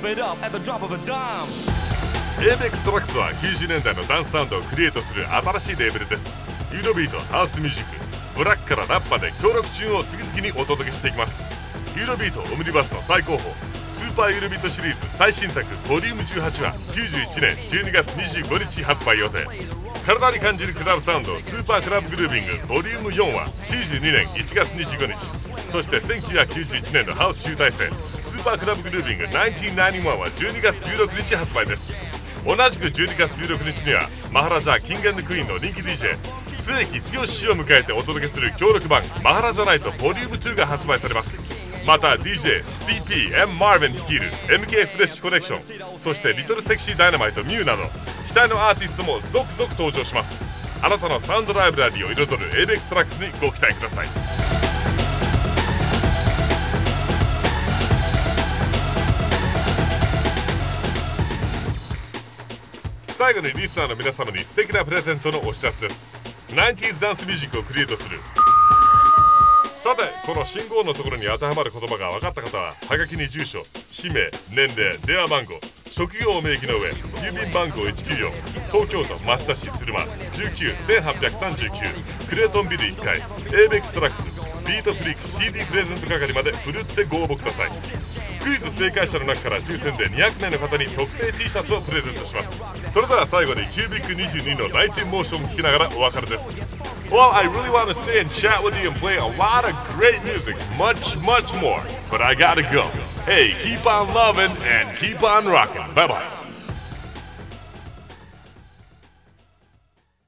it up at the drop of a dime。 ABEX トラックスは90年代のダンスサウンドをクリエイトする新しいレーベルです。ユーロビート、ハウスミュージック、ブラックからラッパで強力チューンを次々にお届けしていきます。ユーロビートオムニバスの最高峰スーパーユーロビートシリーズ最新作ボリューム18は91年12月25日発売予定。体に感じるクラブサウンドスーパークラブグルービングボリューム4は92年1月25日、そして1991年のハウス集大成スーパークラブグルービング1991は12月16日発売です。同じく12月16日にはマハラジャーキング&クイーンの人気 DJ 末木剛氏を迎えてお届けする強力版マハラジャナイトボリューム2が発売されます。また DJ、CP、M マーヴェン率いる MK フレッシュコネクション、そしてリトルセクシーダイナマイトミュウなど期待のアーティストも続々登場します。あなたのサウンドライブラリーを彩る ABEX トラックスにご期待ください。最後にリスナーの皆様に素敵なプレゼントのお知らせです。 90s ダンスミュージックをクリエイトする。さて、この信号のところに当てはまる言葉が分かった方ははがきに住所、氏名、年齢、電話番号、職業を明記の上、郵便番号194東京都町田市鶴間19-1839クレートンビル1階 ABEX トラックスビートフリーク CD プレゼント係までふるってご応募ください。クイズ正解者の中から抽選で200名の方に特製 T シャツをプレゼントします。それでは最後にキュービック22のナイティンモーションを聴きながらお別れです。 Well, I really want to stay and chat with you and play a lot of great music, much more, but I gotta go. Hey, keep on loving and keep on rocking. Bye bye.